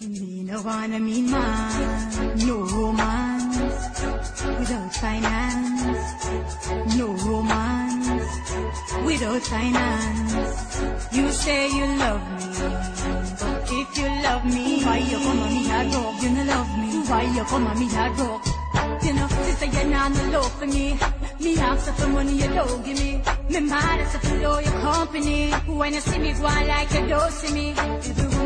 Me no wanna mean man, no romance without finance, no romance without finance. You say you love me, but if you love me, why you come on me hard rock? You no love me, why you come on me hard rock? You know, sister, you're not no love for me. Me ask for money, you don't give me. Me mad as if you know your company. When you see me go on like you don't see me.